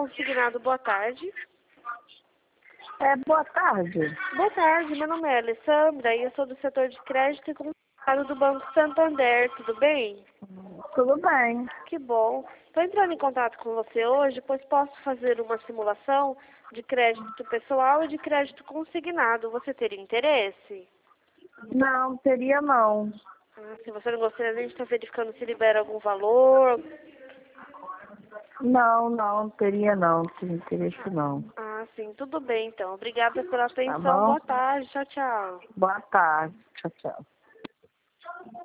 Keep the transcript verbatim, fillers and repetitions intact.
Consignado, boa tarde. É, boa tarde. Boa tarde, meu nome é Alessandra e eu sou do setor de crédito e consignado do Banco Santander, tudo bem? Tudo bem. Que bom. Estou entrando em contato com você hoje, pois posso fazer uma simulação de crédito pessoal e de crédito consignado. Você teria interesse? Não, teria não. Ah, se você não gostaria, a gente está verificando se libera algum valor. Não, não, teria não. Teria interesse não. Ah, sim, tudo bem então. Obrigada pela Tá atenção. bom? Boa tarde. Tchau, tchau. Boa tarde. Tchau, tchau.